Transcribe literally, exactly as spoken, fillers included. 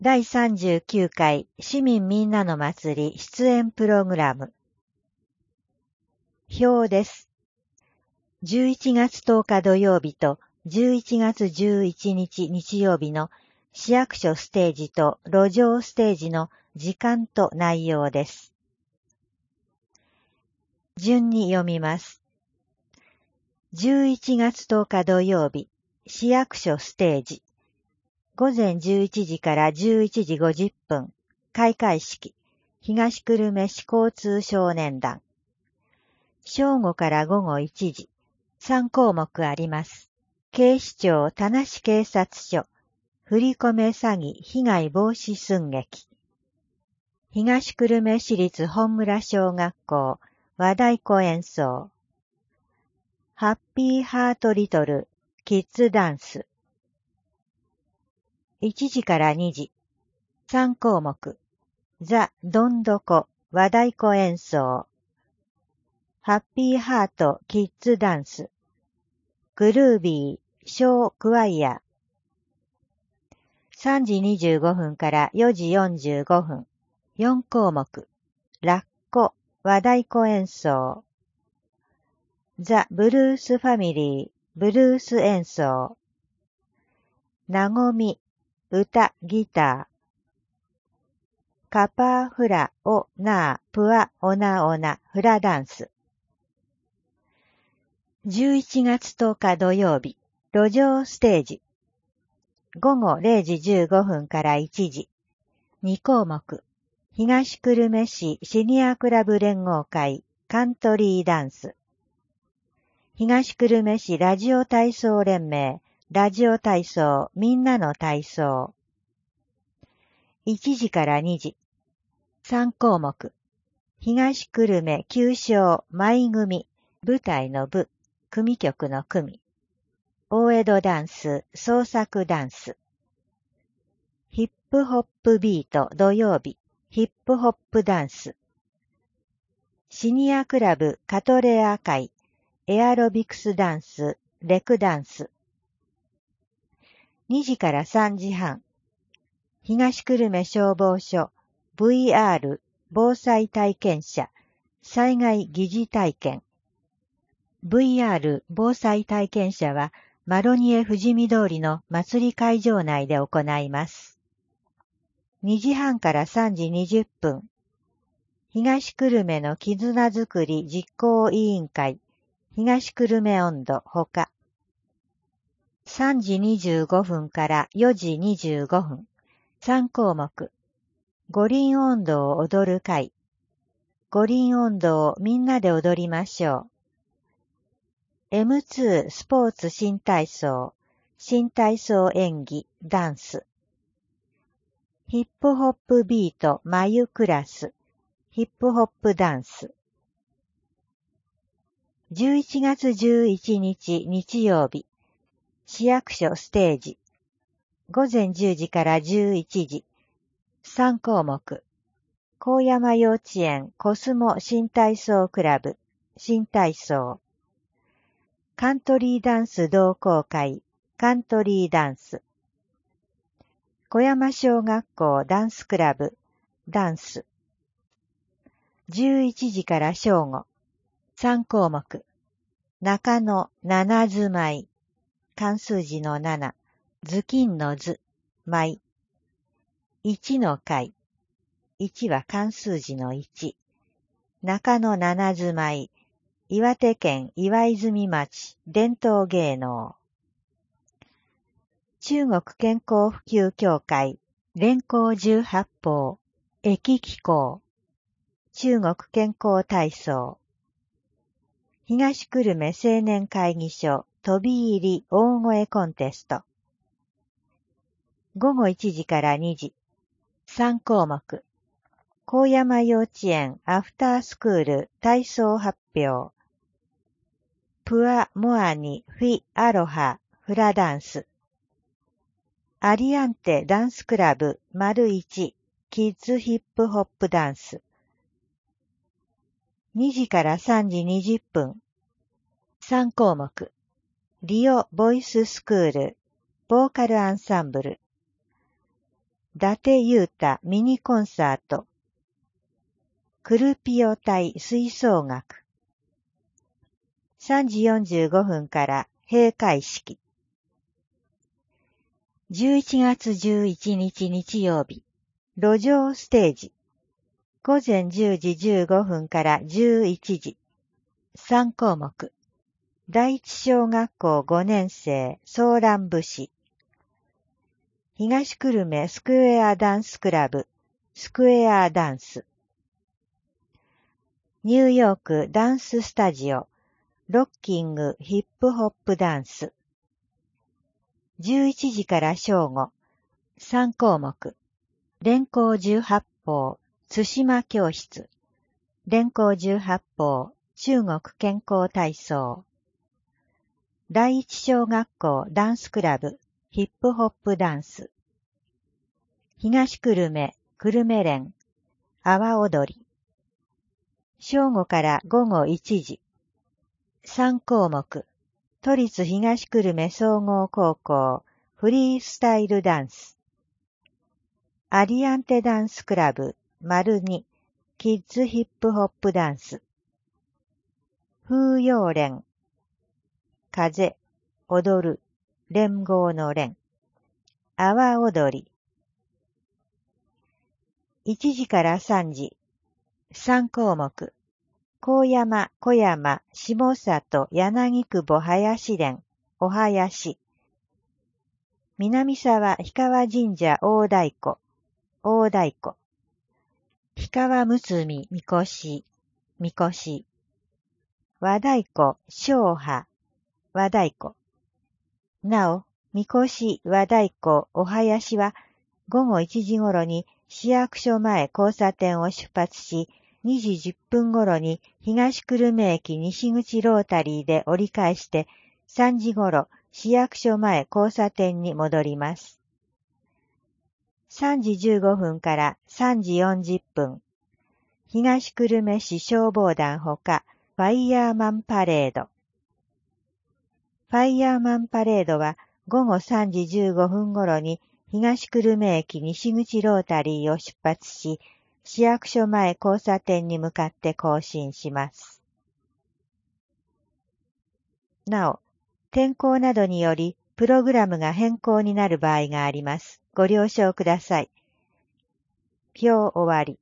だいさんじゅうきゅうかい市民みんなの祭り出演プログラム。表です。じゅういちがつとおか土曜日とじゅういちがつじゅういちにち日曜日の市役所ステージと路上ステージの時間と内容です。順に読みます。じゅういちがつとおか土曜日、市役所ステージ。ごぜんじゅういちじからじゅういちじごじゅっぷん、開会式、東久留米市交通少年団。正午からごごいちじ、さんこうもくあります。警視庁田無警察署、振り込め詐欺被害防止寸劇。東久留米市立本村小学校、和太鼓演奏。ハッピーハートリトル、キッズダンス。いちじからにじ、さんこうもく、ザ・どんどこ、和太鼓演奏。ハッピーハート、キッズダンス。グルービー、ショークワイヤ。さんじにじゅうごふんからよじよんじゅうごふん、よんこうもく、ラッコ、和太鼓演奏。ザ・ブルースファミリー、ブルース演奏。なごみ、歌、ギター。カパーフラ、オ、ナー、プア、オナオナ、フラダンス。じゅういちがつとおか土曜日、路上ステージ。ごごれいじじゅうごふんからいちじ、にこうもく、東久留米市シニアクラブ連合会カントリーダンス。東久留米市ラジオ体操連盟ラジオ体操みんなの体操。いちじからにじ、さんこうもく、東久留米旧称舞組、舞台の部、組曲の組。大江戸ダンス、創作ダンス。ヒップホップビート土曜日、ヒップホップダンス。シニアクラブカトレア会、エアロビクスダンス、レクダンス。にじからさんじはん、東久留米消防署 ブイアール 防災体験者、災害疑似体験。ブイアール 防災体験者はマロニエ富士見通りの祭り会場内で行います。にじはんからさんじにじゅっぷん、東久留米の絆づくり実行委員会、東久留米音頭ほか。さんじにじゅうごふんからよじにじゅうごふん、さんこうもく、五輪音頭を踊る会。五輪音頭をみんなで踊りましょう。エムツー スポーツ新体操、新体操演技、ダンス。ヒップホップビート眉クラス、ヒップホップダンス。じゅういちがつじゅういちにち日曜日、市役所ステージ。ごぜんじゅうじからじゅういちじ、さんこうもく。高山幼稚園コスモ新体操クラブ、新体操。カントリーダンス同好会、カントリーダンス。小山小学校ダンスクラブ、ダンス。じゅういちじから正午、さんこうもく。中野七ず舞、漢数字のなな、頭巾の図、舞。いちの会、いちは漢数字のいち。中野七ず舞、岩手県岩泉町伝統芸能。中国健康普及協会連行十八法駅機構。中国健康体操。東久留米青年会議所飛び入り大声コンテスト。ごごいちじからにじ、さんこうもく。高山幼稚園アフタースクール体操発表。プアモアニフィアロハフラダンス。アリアンテダンスクラブ丸一キッズヒップホップダンス。にじからさんじにじゅっぷん。さんこうもく。リオボイススクールボーカルアンサンブル。 伊達裕太ミニコンサート。クルピオ隊吹奏楽。さんじよんじゅうごふんから閉会式。じゅういちがつじゅういちにち日曜日、路上ステージ。ごぜんじゅうじじゅうごふんからじゅういちじ。さんこうもく。第一小学校ごねんせいソーラン節。東久留米スクエアダンスクラブ、スクエアダンス。ニューヨークダンススタジオ、ロッキングヒップホップダンス。じゅういちじから正午、さんこうもく。連行十八法、津島教室。連行十八法、中国健康体操。第一小学校ダンスクラブ、ヒップホップダンス。東久留米、久留米連、阿波踊り。正午から午後いちじ。さんこうもく。都立東久留米総合高校、フリースタイルダンス。アリアンテダンスクラブ、丸に、キッズヒップホップダンス。風揚連。風、踊る、連合の連。阿波踊り。いちじからさんじ。さんこうもく。高山、小山、下里、柳久保林連、お囃子。南沢氷川神社大太鼓、大太鼓。氷川むつみ、みこし、みこし。和太鼓、正派、和太鼓。なお、みこし、和太鼓、お囃子は、ごごいちじごろに市役所前交差点を出発し、にじじゅっぷんごろに東久留米駅西口ロータリーで折り返して、さんじごろ市役所前交差点に戻ります。さんじじゅうごふんからさんじよんじゅっぷん。東久留米市消防団ほか、ファイヤーマンパレード。ファイヤーマンパレードはごごさんじじゅうごふんごろに東久留米駅西口ロータリーを出発し、市役所前交差点に向かって行進します。なお、天候などによりプログラムが変更になる場合があります。ご了承ください。表終わり。